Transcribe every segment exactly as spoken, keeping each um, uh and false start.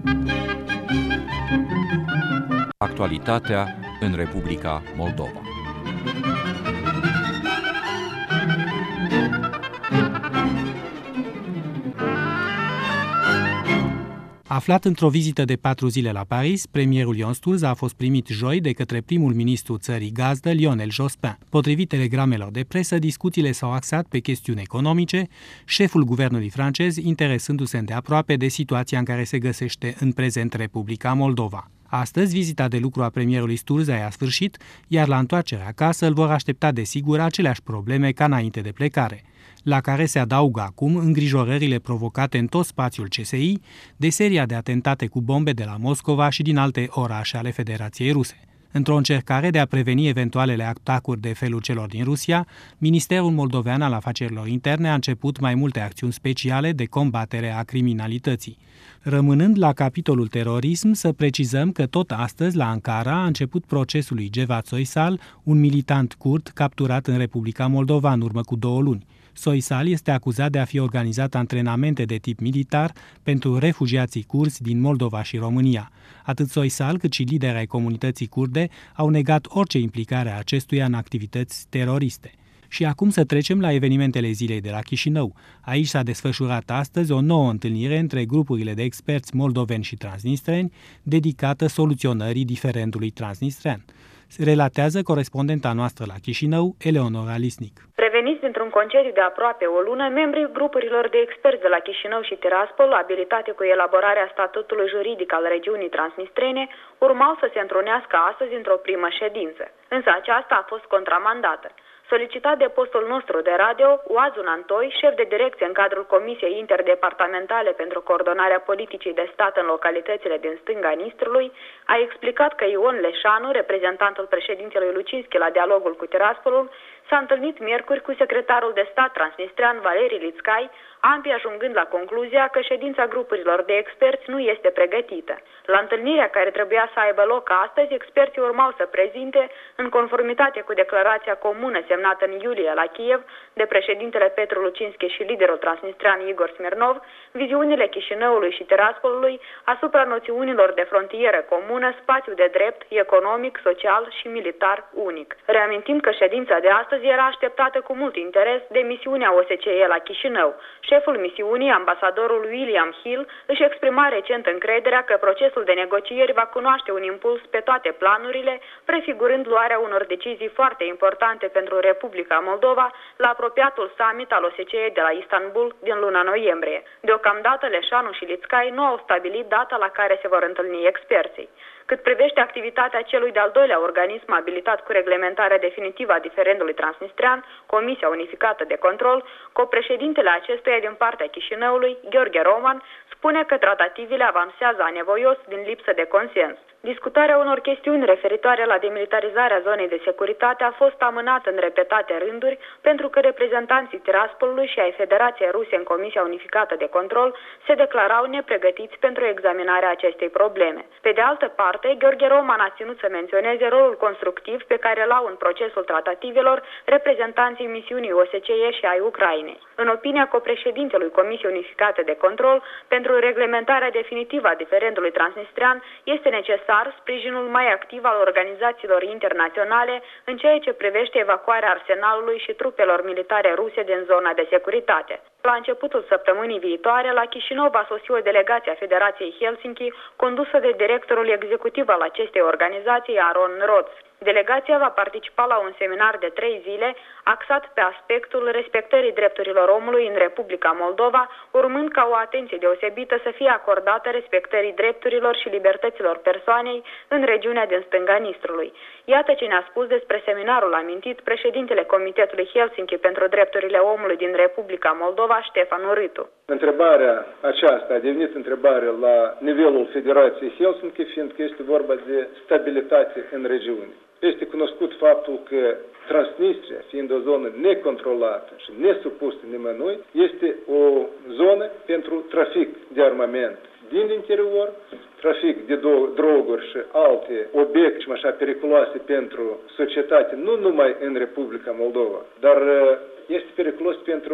Actualitatea în Republica Moldova. Aflat într-o vizită de patru zile la Paris, premierul Ion Sturza a fost primit joi de către primul ministru țării gazdă, Lionel Jospin. Potrivit telegramelor de presă, discuțiile s-au axat pe chestiuni economice, șeful guvernului francez interesându-se îndeaproape de situația în care se găsește în prezent Republica Moldova. Astăzi, vizita de lucru a premierului Sturza i-a sfârșit, iar la întoarcerea acasă îl vor aștepta desigur aceleași probleme ca înainte de plecare, la care se adaugă acum îngrijorările provocate în tot spațiul C S I de seria de atentate cu bombe de la Moscova și din alte orașe ale Federației Ruse. Într-o încercare de a preveni eventualele atacuri de felul celor din Rusia, Ministerul Moldovean al Afacerilor Interne a început mai multe acțiuni speciale de combatere a criminalității. Rămânând la capitolul terorism, să precizăm că tot astăzi, la Ankara, a început procesul lui Cevat Soysal, un militant kurd capturat în Republica Moldova în urmă cu două luni. Soysal este acuzat de a fi organizat antrenamente de tip militar pentru refugiații kurzi din Moldova și România. Atât Soysal cât și lideri ai comunității kurde au negat orice implicare a acestuia în activități teroriste. Și acum să trecem la evenimentele zilei de la Chișinău. Aici s-a desfășurat astăzi o nouă întâlnire între grupurile de experți moldoveni și transnistreni dedicată soluționării diferendului transnistrean. Relatează corespondenta noastră la Chișinău, Eleonora Lisnic. Reveniți dintr-un concediu de aproape o lună, membrii grupurilor de experți de la Chișinău și Tiraspol, abilitate cu elaborarea statutului juridic al regiunii transnistrene, urmau să se întrunească astăzi într-o primă ședință. Însă aceasta a fost contramandată. Solicitat de postul nostru de radio, Oazun Antoi, șef de direcție în cadrul Comisiei Interdepartamentale pentru Coordonarea Politicii de Stat în localitățile din stânga Nistrului, a explicat că Ion Leșanu, reprezentantul președintelui Lucinski la dialogul cu Tiraspolul, s-a întâlnit miercuri cu secretarul de stat transnistrean Valeri Lițcai, ambii ajungând la concluzia că ședința grupurilor de experți nu este pregătită. La întâlnirea care trebuia să aibă loc astăzi, experții urmau să prezinte, în conformitate cu declarația comună semnată în iulie la Kiev de președintele Petru Lucinski și liderul transnistrean Igor Smirnov, viziunile Chișinăului și Tiraspolului asupra noțiunilor de frontieră comună, spațiu de drept, economic, social și militar unic. Reamintim că ședința de astăzi era așteptată cu mult interes de misiunea O S C E la Chișinău. Șeful misiunii, ambasadorul William Hill, își exprima recent încrederea că procesul de negocieri va cunoaște un impuls pe toate planurile, prefigurând luarea unor decizii foarte importante pentru Republica Moldova la apropiatul summit al O S C E de la Istanbul din luna noiembrie. Deocamdată, Leșanu și Lițcai nu au stabilit data la care se vor întâlni experții. Cât privește activitatea celui de-al doilea organism abilitat cu reglementarea definitivă a diferendului transnistrean, Comisia Unificată de Control, copreședintele acestuia din partea Chișinăului, Gheorghe Roman, spune că tratativele avansează anevoios din lipsă de consens. Discutarea unor chestiuni referitoare la demilitarizarea zonei de securitate a fost amânată în repetate rânduri pentru că reprezentanții Tiraspolului și ai Federației Ruse în Comisia Unificată de Control se declarau nepregătiți pentru examinarea acestei probleme. Pe de altă parte, Gheorghe Roman a ținut să menționeze rolul constructiv pe care l-au în procesul tratativelor reprezentanții misiunii O S C E și ai Ucrainei. În opinia copreședintelui Comisiei Unificate de Control, pentru reglementarea definitivă a diferendului transnistrean este necesar sprijinul mai activ al organizațiilor internaționale în ceea ce privește evacuarea arsenalului și trupelor militare ruse din zona de securitate. La începutul săptămânii viitoare, la Chișinău va sosi o delegație a Federației Helsinki, condusă de directorul executiv al acestei organizații, Aron Rods. Delegația va participa la un seminar de trei zile axat pe aspectul respectării drepturilor omului în Republica Moldova, urmând ca o atenție deosebită să fie acordată respectării drepturilor și libertăților persoanei în regiunea din stânga Nistrului. Iată ce ne-a spus despre seminarul amintit președintele Comitetului Helsinki pentru Drepturile Omului din Republica Moldova, Ștefan Urâtu. Întrebarea aceasta a devenit întrebare la nivelul Federației Helsinki, fiindcă este vorba de stabilitate în regiune. Este cunoscut faptul că Transnistria, fiind o zonă necontrolată și nesupusă nimănui, este o zonă pentru trafic de armament din interior, trafic de droguri și alte obiecte și așa periculoase pentru societate, nu numai în Republica Moldova, dar este periculos pentru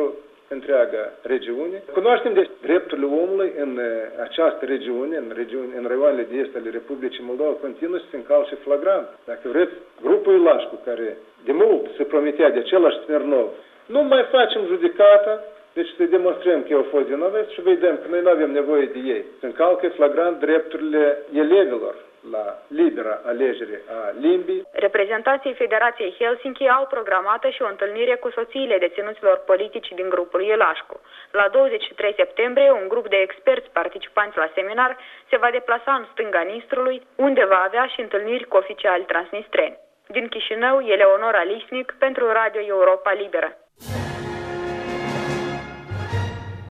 întreaga regiune. Cunoaștem deci drepturile omului în această regiune, în, regiune, în raioanele de est ale Republicii Moldova, continuă să se încalce flagrant. Dacă vreți, grupul Ilașcu, care de mult se promitea de același Smirnov, nu mai facem judecata, deci să demonstrăm că ei au fost vinovați și vedem că noi nu avem nevoie de ei. Se încalcă flagrant drepturile elevilor la libera alegere a limbii. Reprezentanții Federației Helsinki au programată și o întâlnire cu soțiile deținuților politici din grupul Ilașcu. La douăzeci și trei septembrie, un grup de experți participanți la seminar se va deplasa în stânga Nistrului, unde va avea și întâlniri cu oficiali transnistreni. Din Chișinău, Eleonora Lisnic pentru Radio Europa Liberă.